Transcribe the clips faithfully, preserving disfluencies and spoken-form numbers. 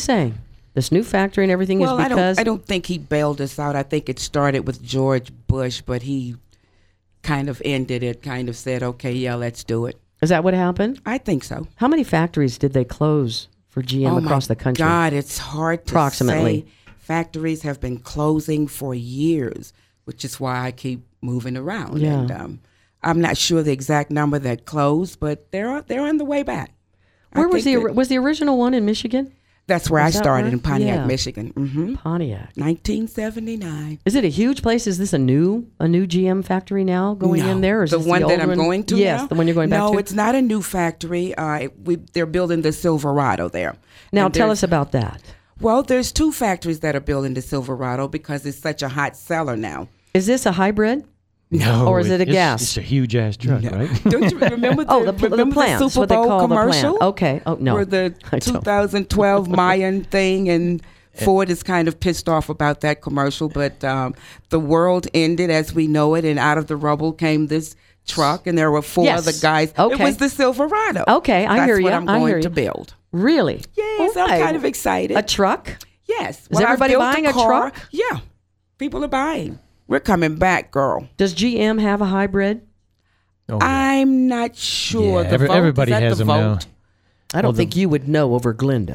saying? This new factory and everything well, is because... I don't, I don't think he bailed us out. I think it started with George Bush, but he kind of ended it, kind of said, okay, yeah, let's do it. Is that what happened? I think so. How many factories did they close for G M oh across my the country? God, it's hard to Approximately. say. Factories have been closing for years, which is why I keep moving around. Yeah. And um, I'm not sure the exact number that closed, but they're they're on the way back. Where I was the think that- was the original one in Michigan? That's where Was I that started where? in Pontiac, Yeah. Michigan. Mm-hmm. Pontiac. nineteen seventy-nine. Is it a huge place? Is this a new a new G M factory now going no, in there? Or is the this one the that old I'm one? going to Yes, now? the one you're going back no, to? it's not a new factory. Uh, it- we, they're building the Silverado there. Now And tell there's- us about that. Well, there's two factories that are building the Silverado because it's such a hot seller now. Is this a hybrid? No. Or is it a it's, gas? It's a huge ass truck, right? Don't you remember the, Oh, the, pl- the remember plants. the Super what they Bowl call commercial? the plant. Okay. Oh no. Where the I don't. twenty twelve Mayan thing, and Ford is kind of pissed off about that commercial, but um, the world ended as we know it, and out of the rubble came this truck, and there were four Yes. other guys. Okay. It was the Silverado. Okay, I That's hear what you. I'm I going hear you. to build. Really? Yes, I'm Okay. kind of excited. A truck? yes. Is everybody buying a truck? Yeah. People are buying. We're coming back, girl. Does G M have a hybrid? Oh, yeah. I'm not sure. Yeah, the every- vote, everybody is that has the them now. vote? I don't Well, the- think you would know over Glinda.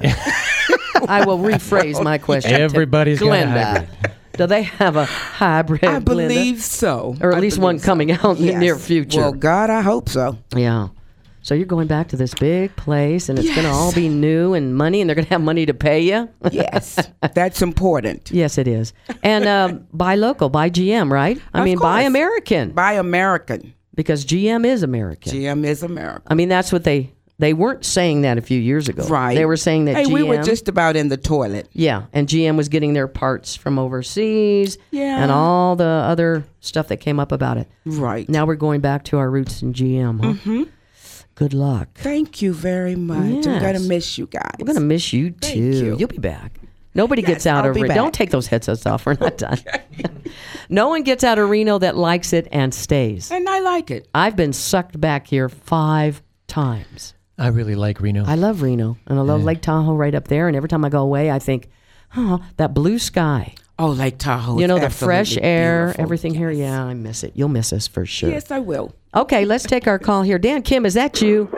I will rephrase my question. to Everybody's got a Glinda. hybrid. Do they have a hybrid? I Glinda? believe so. Or at I least believe one so. coming out in the Yes. near future. Well, God, I hope so. Yeah. So you're going back to this big place, and it's going to Yes. all be new and money, and they're going to have money to pay you. Yes, that's important. Yes, it is. And um, buy local, buy G M, right? I Of mean, buy course. American, Buy American. because G M is American. G M is American. I mean, that's what they they weren't saying that a few years ago. Right. They were saying that Hey, G M. we were just about in the toilet. Yeah, and G M was getting their parts from overseas. Yeah. And all the other stuff that came up about it. Right. Now we're going back to our roots in G M. Huh? Mm-hmm. Good luck. Thank you very much. I'm Yes. going to miss you guys. We're gonna miss you too. Thank you. You'll be back. Nobody Yes, gets out I'll of be Reno. back. Don't take those headsets off. We're not done. No one gets out of Reno that likes it and stays. And I like it. I've been sucked back here five times. I really like Reno. I love Reno, and I love Lake Tahoe right up there. And every time I go away, I think, oh, that blue sky. Oh, Lake Tahoe. You is know, the fresh absolutely air, beautiful. everything here. Yes. Yeah, I miss it. You'll miss us for sure. Yes, I will. Okay, let's take our call here. Dan Kim, is that you?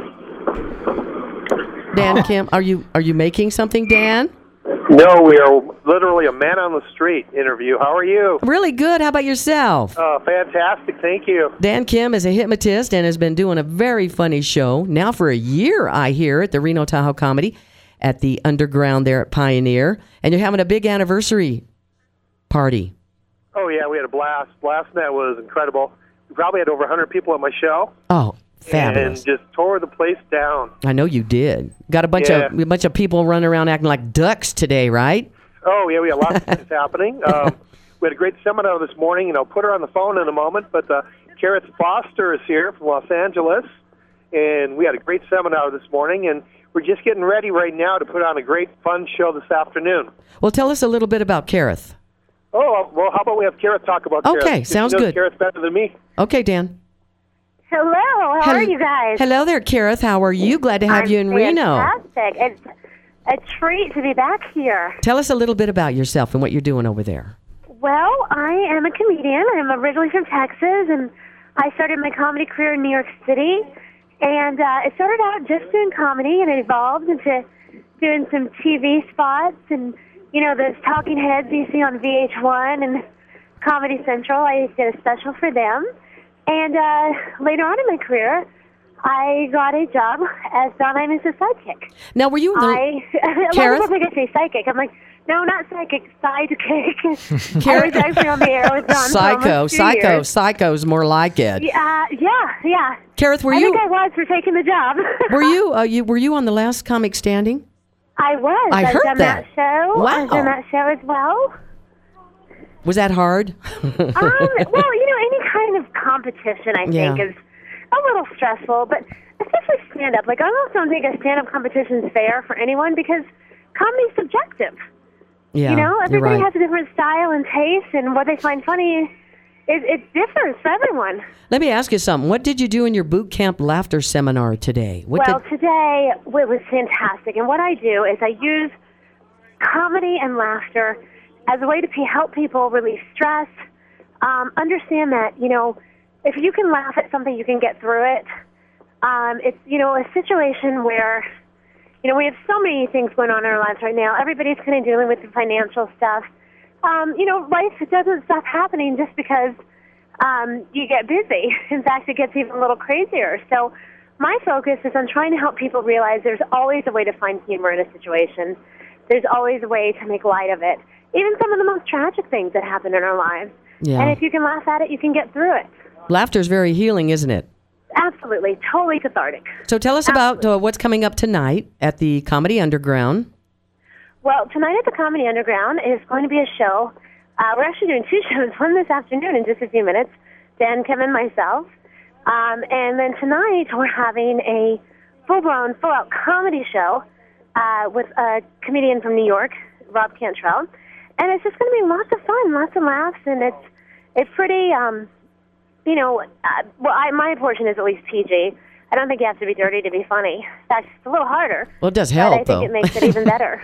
Dan Kim, are you are you making something, Dan? No, we are literally a man on the street interview. How are you? Really good. How about yourself? Uh, fantastic. Thank you. Dan Kim is a hypnotist and has been doing a very funny show now for a year, I hear, at the Reno Tahoe Comedy at the Underground there at Pioneer. And you're having a big anniversary party. Oh, yeah, we had a blast. Last night was incredible. We probably had over one hundred people at my show. Oh, fabulous. And just tore the place down. I know you did. Got a bunch Yeah. of a bunch of people running around acting like ducks today, right? Oh, yeah, we had lots of things happening. Um, we had a great seminar this morning, and I'll put her on the phone in a moment. But uh, Carrot Foster is here from Los Angeles, and we had a great seminar this morning, and we're just getting ready right now to put on a great, fun show this afternoon. Well, tell us a little bit about Kareth. Oh, well, how about we have Carrot talk about Carrot? Okay, Because sounds she knows good. Carrot's better than me. Okay, Dan. Hello, how Hel- are you guys? Hello there, Kareth. How are you? Glad to have I'm you in Reno. Fantastic. It's a treat to be back here. Tell us a little bit about yourself and what you're doing over there. Well, I am a comedian. I'm originally from Texas, and I started my comedy career in New York City. And uh, it started out just doing comedy, and it evolved into doing some T V spots and, you know, those talking heads you see on V H one and Comedy Central. I did a special for them. And uh, later on in my career, I got a job as Don Imus' sidekick. Now, were you in the... I, a lot Kareth? of people think I say psychic. I'm like, no, not psychic, sidekick. I was actually on the air with Don for Psycho, almost two psycho, years. psycho's more like it. Yeah, yeah, yeah. Kareth, were I you think I was for taking the job. were you uh, you were you on the last Comic Standing? I was. I I've heard done that. show. Wow. I've done that show as well. Was that hard? Um, well, you know, any kind of competition, I Yeah. think, is a little stressful, but especially stand-up. Like, I almost don't think a stand-up competition is fair for anyone because comedy's subjective. Yeah, You know, you're everybody right. has a different style and taste, and what they find funny, it, it differs for everyone. Let me ask you something. What did you do in your boot camp laughter seminar today? What Well, did, today it was fantastic, and what I do is I use comedy and laughter as a way to p- help people release stress. Um, understand that, you know, if you can laugh at something, you can get through it. Um, it's, you know, a situation where, you know, we have so many things going on in our lives right now. Everybody's kind of dealing with the financial stuff. Um, you know, life doesn't stop happening just because um, you get busy. In fact, it gets even a little crazier. So my focus is on trying to help people realize there's always a way to find humor in a situation. There's always a way to make light of it. Even some of the most tragic things that happen in our lives. Yeah. And if you can laugh at it, you can get through it. Laughter is very healing, isn't it? Absolutely. Totally cathartic. So tell us about uh, what's coming up tonight at the Comedy Underground. Well, tonight at the Comedy Underground is going to be a show. Uh, we're actually doing two shows, one this afternoon in just a few minutes, Dan, Kim, and myself. Um, and then tonight we're having a full-blown, full-out comedy show uh, with a comedian from New York, Rob Cantrell. And it's just going to be lots of fun, lots of laughs, and it's it's pretty, um, you know, uh, well, I, my portion is at least P G. I don't think you have to be dirty to be funny. In fact, it's a little harder. Well, it does but help, I think though. it makes it even better.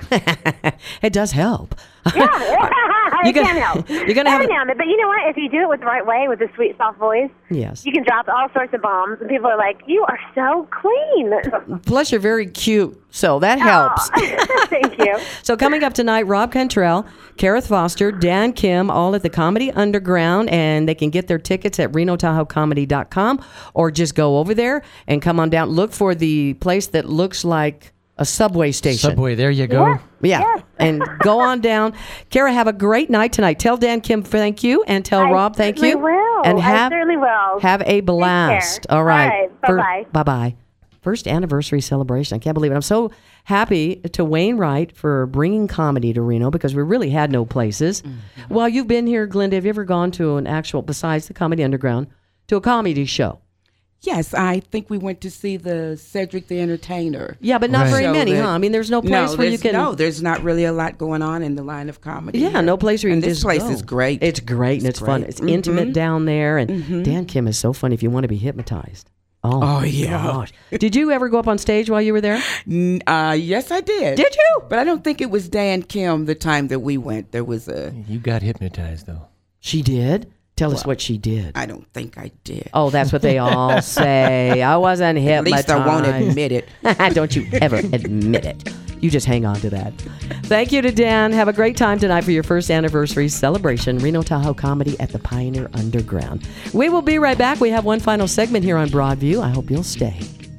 It does help. Yeah, You it gonna- can help. you're gonna have Every a- now and then. But you know what? If you do it with the right way, with a sweet, soft voice, Yes. you can drop all sorts of bombs, and people are like, you are so clean. Plus, you're very cute, so that helps. Aw. Thank you. So coming up tonight, Rob Cantrell, Kareth Foster, Dan Kim, all at the Comedy Underground, and they can get their tickets at reno tahoe comedy dot com or just go over there and come on down. Look for the place that looks like a subway station. Subway, there you go. Yeah. Yeah, Yes. and go on down. Kara, have a great night tonight. Tell Dan Kim thank you, and tell I Rob thank you. certainly will. And I have, certainly will. Have a blast. care. All right. All right. Bye-bye. Bye bye. First anniversary celebration. I can't believe it. I'm so happy to Wainwright for bringing comedy to Reno because we really had no places. Mm-hmm. Well, you've been here, Glenda. Have you ever gone to an actual, besides the Comedy Underground, to a comedy show? Yes, I think we went to see the Cedric the Entertainer. Yeah, but not Right. very So many, that- huh? I mean, there's no place no, where you there's- can. No, there's not really a lot going on in the line of comedy. Yeah, here. no place where you and can this just place go. is great. It's great and it's, It's fun. great. It's intimate Mhm. down there, and Mhm. Dan Kim is so funny if you want to be hypnotized. Oh, Oh, yeah. gosh. Did you ever go up on stage while you were there? N- uh, yes, I did. Did you? But I don't think it was Dan Kim the time that we went. There was a. You got hypnotized, though. She did? Tell us what she did. I don't think I did. Oh, that's what they all say. I wasn't At hypnotized. least I won't admit it. Don't you ever admit it. You just hang on to that. Thank you to Dan. Have a great time tonight for your first anniversary celebration, Reno Tahoe Comedy at the Pioneer Underground. We will be right back. We have one final segment here on Broadview. I hope you'll stay.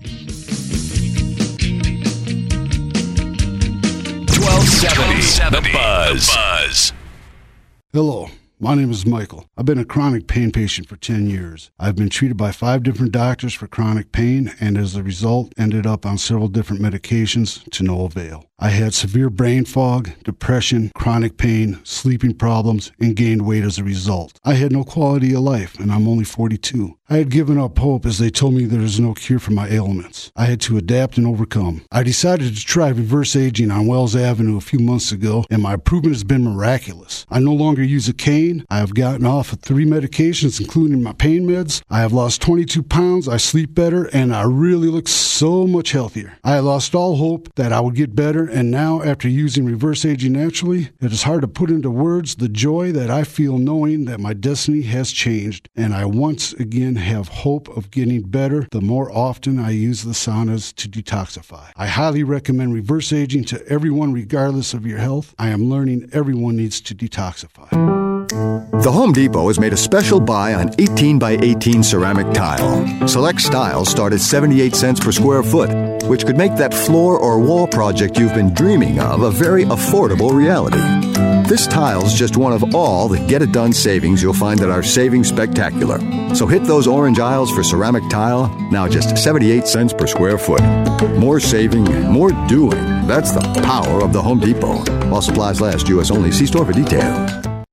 twelve seventy, The Buzz. The Buzz. Hello, my name is Michael. I've been a chronic pain patient for ten years. I've been treated by five different doctors for chronic pain and as a result ended up on several different medications to no avail. I had severe brain fog, depression, chronic pain, sleeping problems, and gained weight as a result. I had no quality of life, and I'm only forty-two. I had given up hope as they told me there is no cure for my ailments. I had to adapt and overcome. I decided to try reverse aging on Wells Avenue a few months ago, and my improvement has been miraculous. I no longer use a cane. I have gotten off of three medications, including my pain meds. I have lost twenty-two pounds. I sleep better, and I really look so much healthier. I lost all hope that I would get better, and now, after using reverse aging naturally, it is hard to put into words the joy that I feel knowing that my destiny has changed, and I once again have hope of getting better the more often I use the saunas to detoxify. I highly recommend reverse aging to everyone regardless of your health. I am learning everyone needs to detoxify. The Home Depot has made a special buy on eighteen by eighteen ceramic tile. Select styles start at seventy-eight cents per square foot, which could make that floor or wall project you've been dreaming of a very affordable reality. This tile's just one of all the get-it-done savings you'll find at our Savings Spectacular. So hit those orange aisles for ceramic tile, now just seventy-eight cents per square foot. More saving, more doing. That's the power of the Home Depot. While supplies last, U S only. See store for details.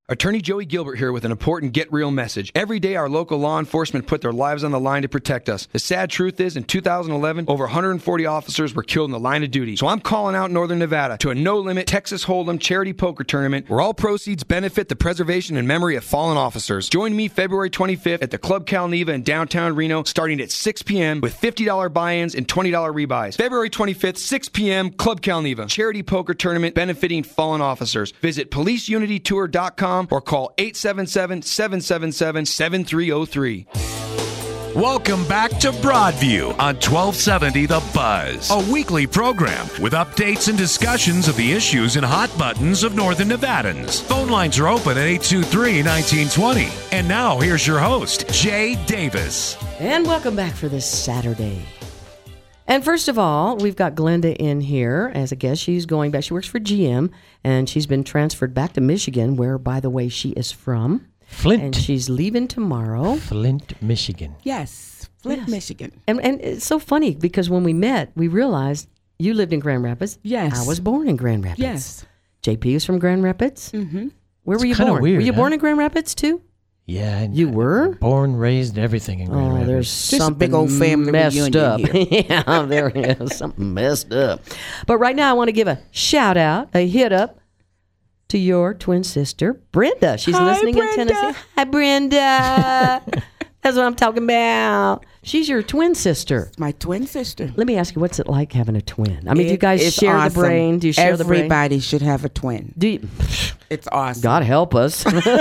Attorney Joey Gilbert here with an important Get Real message. Every day our local law enforcement put their lives on the line to protect us. The sad truth is, in two thousand eleven, over one hundred forty officers were killed in the line of duty. So I'm calling out Northern Nevada to a no-limit Texas Hold'em charity poker tournament where all proceeds benefit the preservation and memory of fallen officers. Join me February twenty-fifth at the Club Cal Neva in downtown Reno starting at six p.m. with fifty dollars buy-ins and twenty dollars rebuys. February twenty-fifth, six p.m., Club Cal Neva. Charity poker tournament benefiting fallen officers. Visit police unity tour dot com or call eight seven seven, seven seven seven, seven three zero three. Welcome back to Broadview on twelve seventy The Buzz, a weekly program with updates and discussions of the issues and hot buttons of Northern Nevadans. Phone lines are open at eight two three, one nine two zero. And now here's your host, Jay Davis. And welcome back for this Saturday. And first of all, we've got Glenda in here as a guest. She's going back. She works for G M, and she's been transferred back to Michigan, where, by the way, she is from. Flint. And she's leaving tomorrow. Flint, Michigan. Yes, Flint, Yes. Michigan. And and it's so funny because when we met, we realized you lived in Grand Rapids. Yes. I was born in Grand Rapids. Yes. J P is from Grand Rapids. Mm-hmm. Where It's were you kinda born? weird, were you huh? born in Grand Rapids too? Yeah. and You were? Born, raised, everything in Grand Oh, Rapids. there's a something big old family messed reunion up. here. Yeah, there is something messed up. But right now, I want to give a shout out, a hit up to your twin sister, Brenda. She's Hi, listening Brenda. in Tennessee. Hi, Brenda. That's what I'm talking about. She's your twin sister. My twin sister. Let me ask you, what's it like having a twin? I mean, do you It guys is share awesome. the brain? Do you share the brain? Everybody should have a twin. Do you, It's awesome. God help us.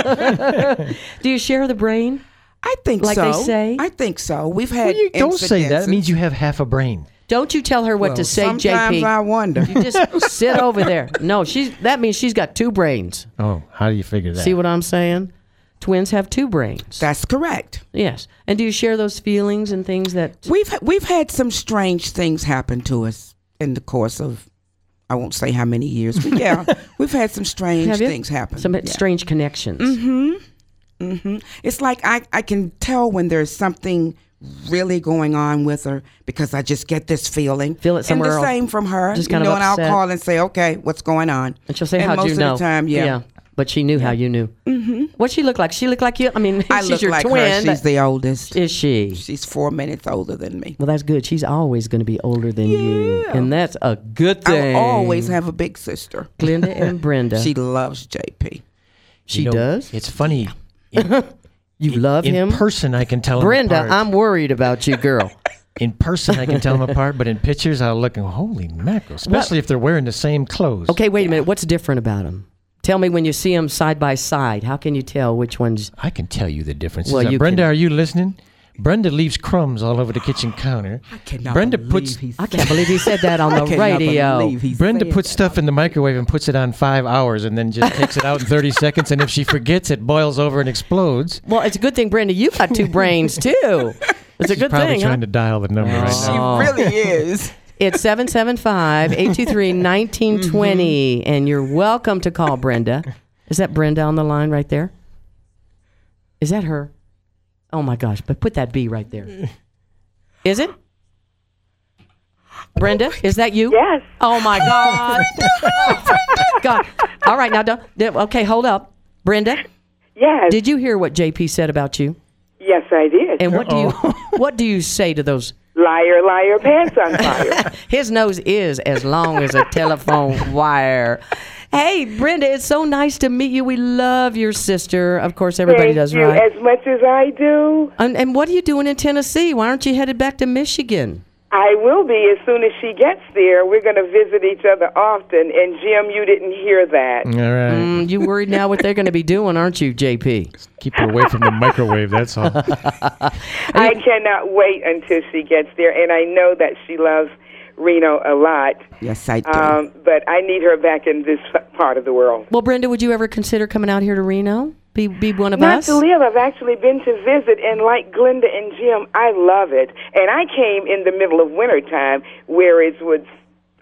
Do you share the brain? I think Like so. they say? I think so. We've had Well, you don't say that. It incidences. means you have half a brain. Don't you tell her what Well, to say, sometimes J P. I wonder. You just sit over there. No, she's that means she's got two brains. Oh, how do you figure that? See what I'm saying? Twins have two brains. That's correct. Yes. And do you share those feelings and things that We've we've had some strange things happen to us in the course of, I won't say how many years, but yeah, we've had some strange have you? things happen. Some Yeah. strange connections. hmm It's like I, I can tell when there's something really going on with her because I just get this feeling. Feel it somewhere And the else. same from her. Just you kind know, of and I'll upset. call and say, okay, what's going on? And she'll say, and how'd most you of know? the time, yeah. But she knew how you knew. Mm-hmm. What'd she look like? She looked like you? I mean, I she's look your like twin. her. She's but the oldest. is she? She's four minutes older than me. Well, that's good. She's always going to be older than you. Yeah. And that's a good thing. I always have a big sister. Glenda and Brenda. She loves J P. she You know, does? It's funny. In, You love in him? person, I can tell them Brenda, apart. I'm worried about you, girl. In person, I can tell them apart, but in pictures, I'll look and holy mackerel, especially if they're wearing the same clothes. Okay, wait a minute. What's different about them? Tell me when you see them side by side. How can you tell which one's... I can tell you the differences. Well, Uh, you Brenda, can- are you listening? Brenda leaves crumbs all over the kitchen counter. I cannot Brenda believe puts he I can't believe he said that on I the cannot radio. believe he Brenda said puts that. stuff in the microwave and puts it on five hours and then just takes it out in thirty seconds. And if she forgets, it boils over and explodes. Well, it's a good thing, Brenda, you got two brains, too. It's a She's good probably thing, huh? trying to dial the number right She now. Oh. really is. It's seven seven five, eight two three, one nine two zero, Mm-hmm. and you're welcome to call Brenda. Is that Brenda on the line right there? Is that her? Oh, my gosh. But put that B right there. Is it? Brenda, is that you? Yes. Oh, my God. God. All right, now, don't, okay, hold up. Brenda, Yes. did you hear what J P said about you? yes, I did. And what do you what do you say to those? Liar, liar, pants on fire. His nose is as long as a telephone wire. Hey, Brenda, it's so nice to meet you. We love your sister. Of course, everybody Thank does, you right? as much as I do. And, and what are you doing in Tennessee? Why aren't you headed back to Michigan? I will be as soon as she gets there. We're going to visit each other often. And, Jim, you didn't hear that. All right. Mm, you worried now what they're going to be doing, aren't you, J P? Keep her away from the microwave, that's all. I cannot wait until she gets there. And I know that she loves Reno a lot. Yes, I do. Um, but I need her back in this part of the world. Well, Brenda, would you ever consider coming out here to Reno? Be be one of Not us? to live. I've actually been to visit, and like Glenda and Jim, I love it. And I came in the middle of wintertime, where it was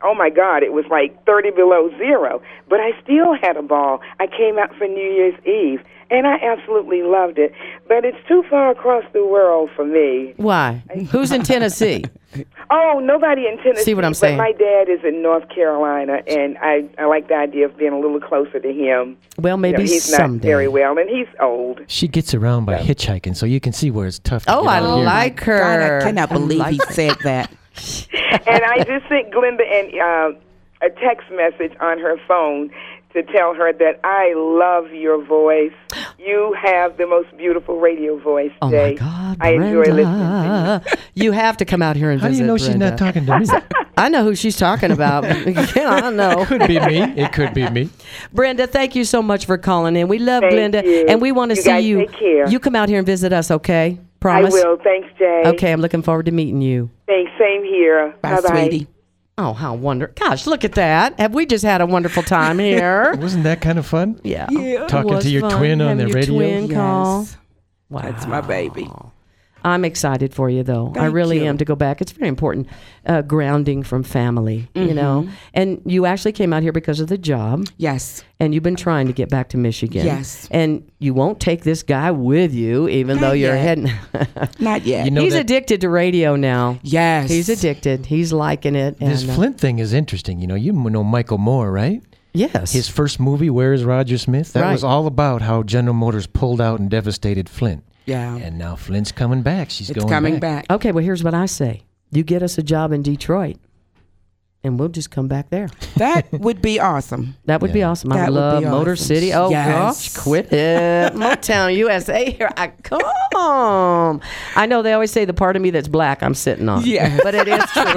oh my God, it was like thirty below zero. But I still had a ball. I came out for New Year's Eve, and I absolutely loved it. But it's too far across the world for me. Why? Who's in Tennessee? Oh, nobody in Tennessee. See what I'm saying? But my dad is in North Carolina, and I, I like the idea of being a little closer to him. Well, maybe you know, he's someday. not very well, and he's old. She gets around by hitchhiking, so you can see where it's tough to Oh, get I out here. like her. God, I cannot I believe like he her. said that. And I just sent Glenda an, uh, a text message on her phone to tell her that I love your voice. You have the most beautiful radio voice, Oh, Jay. my God, I enjoy Brenda. listening to you. You have to come out here and How do visit you know she's Brenda. not talking to me? I know who she's talking about. Yeah, I know. Could be me. It could be me. Brenda, thank you so much for calling in. We love Thank Glenda, you. and we want to You see guys you. take care. You come out here and visit us, okay? I Promise? will. Thanks, Jay. Okay, I'm looking forward to meeting you. Thanks. Same here. Bye, Bye-bye. sweetie. Oh, how wonderful. Gosh, look at that. Have we just had a wonderful time here? Wasn't that kind of fun? Yeah. Yeah. Talking It was to your fun twin on having the your radio? twin call. Yes. Wow. That's my baby. I'm excited for you, though. I Thank really you. am to go back. It's very important, uh, grounding from family, you know. And you actually came out here because of the job, Yes. and you've been trying to get back to Michigan. Yes. And you won't take this guy with you, even Not though you're yet. heading. Not yet. You know He's that- addicted to radio now. Yes. He's addicted. He's liking it. This and, uh, Flint thing is interesting. You know, you know Michael Moore, right? Yes. His first movie, Where is Roger Smith? That Right. was all about how General Motors pulled out and devastated Flint. Yeah. And now Flint's coming back. She's It's going coming back. back. Okay, well, here's what I say. You get us a job in Detroit, and we'll just come back there. That would be awesome. That would be Yeah. awesome. I That would love be Motor awesome. City. Oh, Yes. gosh, quit it. Motown, U S A, here I come. I know they always say the part of me that's black I'm sitting on. Yeah. But it is true.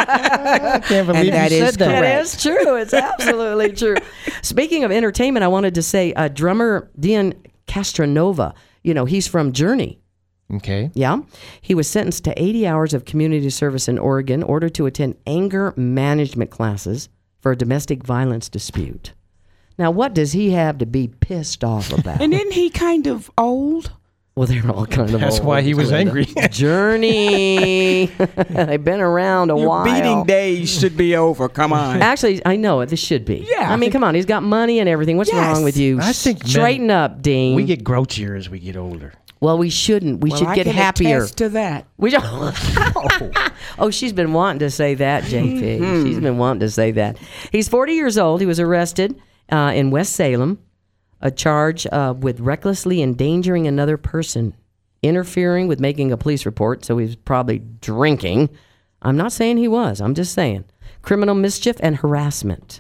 I can't believe And that you is said that. It is true. It's absolutely true. Speaking of entertainment, I wanted to say uh, drummer Dean Castronova, you know, he's from Journey. Okay. Yeah. He was sentenced to eighty hours of community service in Oregon, ordered to attend anger management classes for a domestic violence dispute. Now, what does he have to be pissed off about? And isn't he kind of old? Well, they're all kind of That's old, why he was Glenda. angry. Journey. They've been around a Your while. beating days should be over. Come on. Actually, I know it. This should be. Yeah. I mean, come on. He's got money and everything. What's Yes. wrong with you? I think men- Straighten up, Dean. We get grouchier as we get older. well, we shouldn't. We Well, should I get can happier. attest to that. We don't. Oh, she's been wanting to say that, J P. Mm-hmm. She's been wanting to say that. He's forty years old. He was arrested uh, in West Salem, a charge uh, with recklessly endangering another person, interfering with making a police report. So he was probably drinking. I'm not saying he was. I'm just saying criminal mischief and harassment.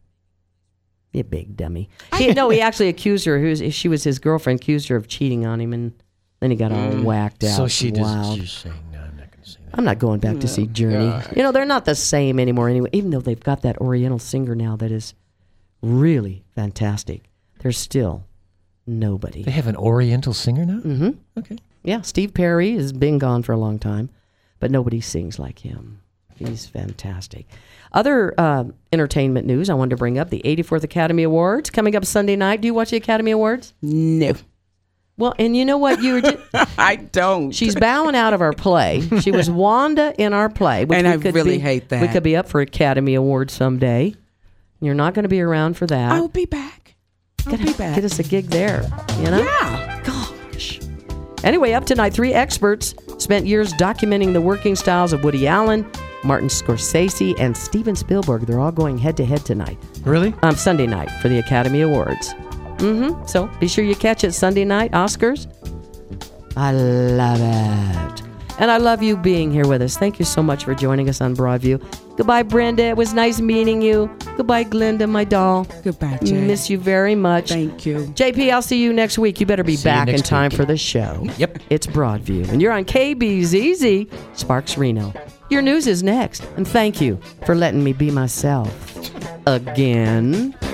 You big dummy. He, no, he actually accused her. He was, she was his girlfriend. Accused her of cheating on him, and then he got all whacked out. So she does. wild. She's saying, no, I'm not going to say that. I'm not going back to see Journey. You know, they're not the same anymore anyway, even though they've got that Oriental singer now that is really fantastic. They're still nobody. They have an Oriental singer now? Mm-hmm. Okay. Yeah, Steve Perry has been gone for a long time, but nobody sings like him. He's fantastic. Other uh, entertainment news I wanted to bring up, the eighty-fourth Academy Awards coming up Sunday night. Do you watch the Academy Awards? No. Well, and you know what? You were just, I don't. she's bowing out of our play. She was Wanda in our play. Which And we I could really be- hate that. We could be up for Academy Awards someday. You're not going to be around for that. I'll be back. I'll Get, be back. get us a gig there, you know? Yeah. Gosh. Anyway, up tonight, three experts spent years documenting the working styles of Woody Allen, Martin Scorsese, and Steven Spielberg. They're all going head-to-head tonight. Really? Um, Sunday night for the Academy Awards. Mm-hmm. So be sure you catch it Sunday night, Oscars. I love it. And I love you being here with us. Thank you so much for joining us on Broadview. Goodbye, Brenda. It was nice meeting you. Goodbye, Glenda, my doll. Goodbye, Jay. Miss you very much. Thank you. J P, I'll see you next week. You better be See you back in next time week. for the show. Yep. It's Broadview. And you're on K B Z Z, Sparks Reno. Your news is next. And thank you for letting me be myself again.